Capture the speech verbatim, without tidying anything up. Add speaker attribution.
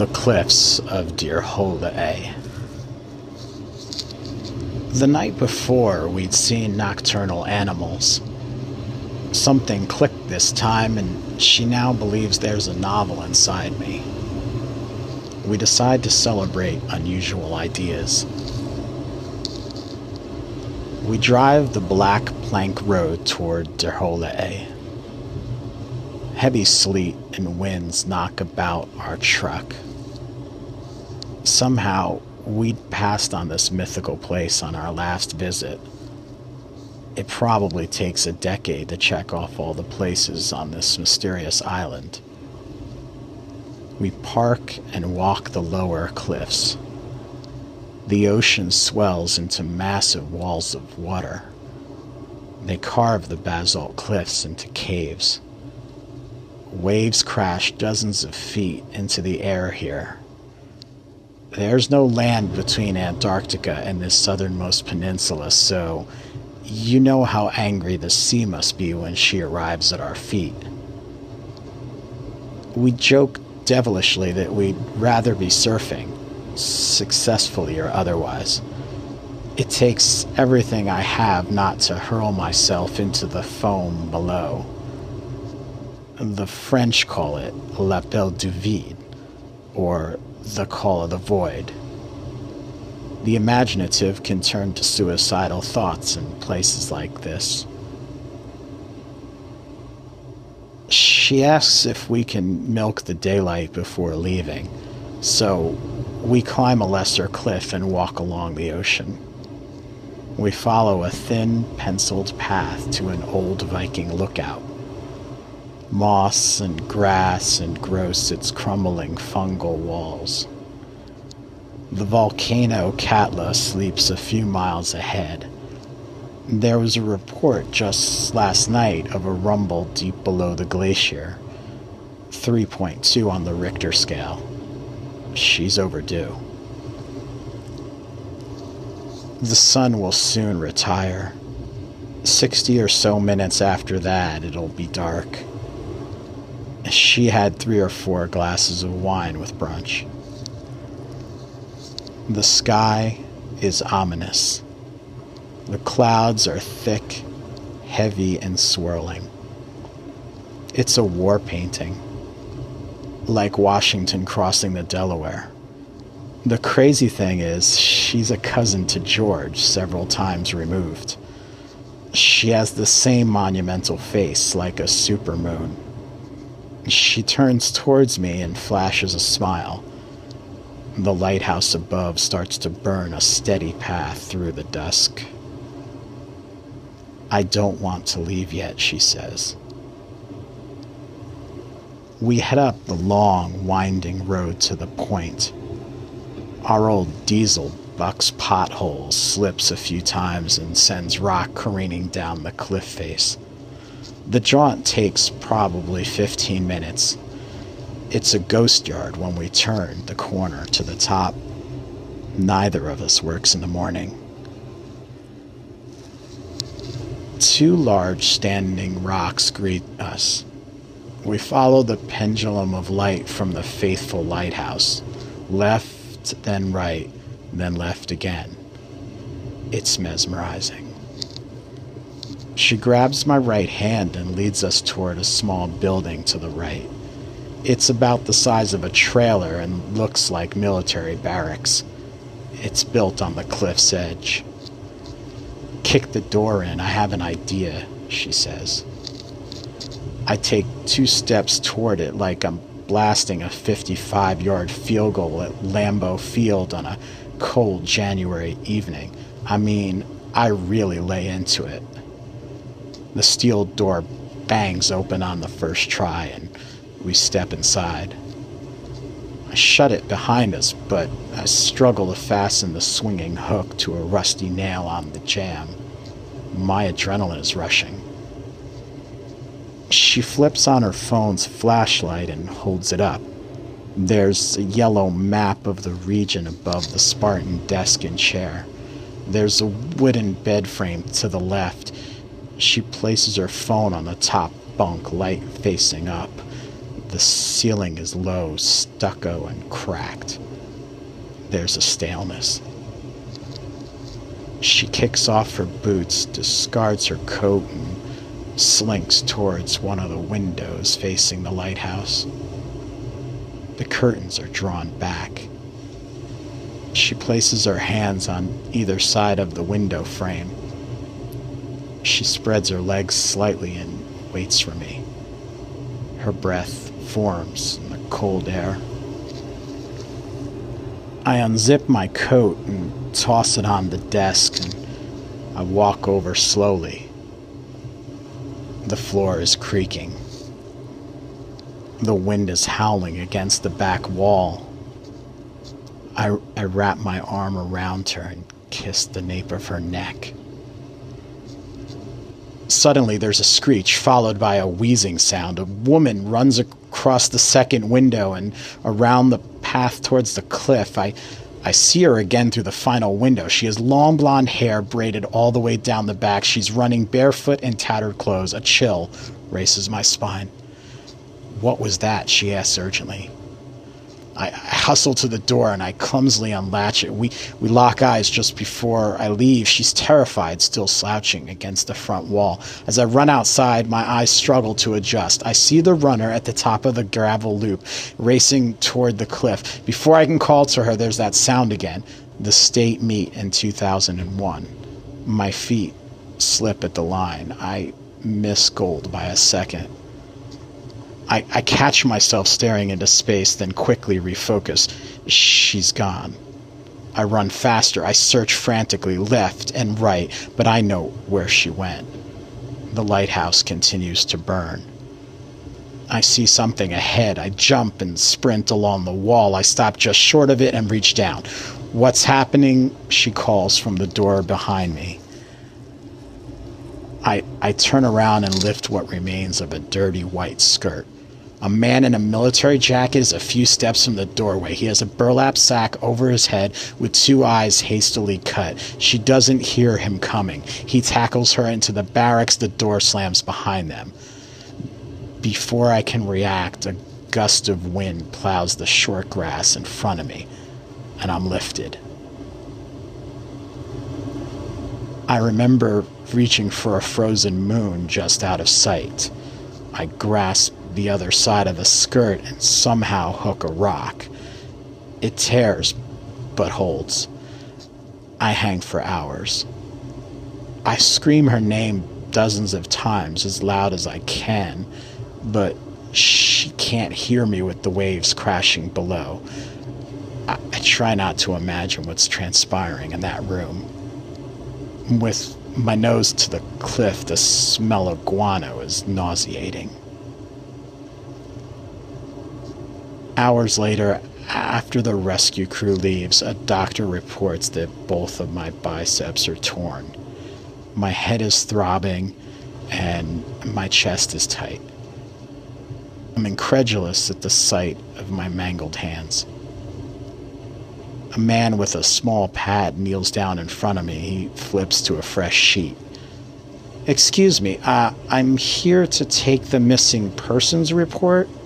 Speaker 1: The cliffs of Dirhola-A. The night before, we'd seen nocturnal animals. Something clicked this time, and she now believes there's a novel inside me. We decide to celebrate unusual ideas. We drive the black plank road toward Dirhola-A. Heavy sleet and winds knock about our truck. Somehow, we'd passed on this mythical place on our last visit. It probably takes a decade to check off all the places on this mysterious island. We park and walk the lower cliffs. The ocean swells into massive walls of water. They carve the basalt cliffs into caves. Waves crash dozens of feet into the air here. There's no land between Antarctica and this southernmost peninsula, so you know how angry the sea must be when she arrives at our feet. We joke devilishly that we'd rather be surfing, successfully or otherwise. It takes everything I have not to hurl myself into the foam below. The French call it l'appel du vide, or the call of the void. The imaginative can turn to suicidal thoughts in places like this. She asks if we can milk the daylight before leaving, so we climb a lesser cliff and walk along the ocean. We follow a thin, penciled path to an old Viking lookout. Moss and grass engross its crumbling fungal walls. The volcano Katla sleeps a few miles ahead. There was a report just last night of a rumble deep below the glacier. three point two on the Richter scale. She's overdue. The sun will soon retire. Sixty or so minutes after that, it'll be dark. She had three or four glasses of wine with brunch. The sky is ominous. The clouds are thick, heavy, and swirling. It's a war painting, like Washington crossing the Delaware. The crazy thing is, she's a cousin to George, several times removed. She has the same monumental face, like a supermoon. She turns towards me and flashes a smile. The lighthouse above starts to burn a steady path through the dusk. I don't want to leave yet, she says. We head up the long, winding road to the point. Our old diesel bucks potholes, slips a few times, and sends rock careening down the cliff face. The jaunt takes probably fifteen minutes. It's a ghost yard when we turn the corner to the top. Neither of us works in the morning. Two large standing rocks greet us. We follow the pendulum of light from the faithful lighthouse. Left, then right, then left again. It's mesmerizing. She grabs my right hand and leads us toward a small building to the right. It's about the size of a trailer and looks like military barracks. It's built on the cliff's edge. Kick the door in, I have an idea, she says. I take two steps toward it like I'm blasting a fifty-five-yard field goal at Lambeau Field on a cold January evening. I mean, I really lay into it. The steel door bangs open on the first try, and we step inside. I shut it behind us, but I struggle to fasten the swinging hook to a rusty nail on the jamb. My adrenaline is rushing. She flips on her phone's flashlight and holds it up. There's a yellow map of the region above the Spartan desk and chair. There's a wooden bed frame to the left. She places her phone on the top bunk, light facing up. The ceiling is low, stucco, and cracked. There's a staleness. She kicks off her boots, discards her coat, and slinks towards one of the windows facing the lighthouse. The curtains are drawn back. She places her hands on either side of the window frame. She spreads her legs slightly and waits for me. Her breath forms in the cold air. I unzip my coat and toss it on the desk, and I walk over slowly. The floor is creaking. The wind is howling against the back wall. I, I wrap my arm around her and kiss the nape of her neck. Suddenly, there's a screech, followed by a wheezing sound. A woman runs across the second window and around the path towards the cliff. I, I see her again through the final window. She has long blonde hair braided all the way down the back. She's running barefoot in tattered clothes. A chill races my spine. "What was that?" she asks urgently. I, I hustle to the door and I clumsily unlatch it. We, we lock eyes just before I leave. She's terrified, still slouching against the front wall. As I run outside, my eyes struggle to adjust. I see the runner at the top of the gravel loop, racing toward the cliff. Before I can call to her, there's that sound again. The state meet in two thousand one. My feet slip at the line. I miss gold by a second. I, I catch myself staring into space, then quickly refocus. She's gone. I run faster. I search frantically, left and right, but I know where she went. The lighthouse continues to burn. I see something ahead. I jump and sprint along the wall. I stop just short of it and reach down. "What's happening?" she calls from the door behind me. I, I turn around and lift what remains of a dirty white skirt. A man in a military jacket is a few steps from the doorway. He has a burlap sack over his head with two eyes hastily cut. She doesn't hear him coming. He tackles her into the barracks. The door slams behind them. Before I can react, a gust of wind plows the short grass in front of me, and I'm lifted. I remember reaching for a frozen moon just out of sight. I grasp the other side of the skirt and somehow hook a rock. It tears, but holds. I hang for hours. I scream her name dozens of times as loud as I can, but she can't hear me with the waves crashing below. I, I try not to imagine what's transpiring in that room. With my nose to the cliff, the smell of guano is nauseating. Hours later, after the rescue crew leaves, a doctor reports that both of my biceps are torn. My head is throbbing, and my chest is tight. I'm incredulous at the sight of my mangled hands. A man with a small pad kneels down in front of me. He flips to a fresh sheet. "Excuse me, uh, I'm here to take the missing persons report."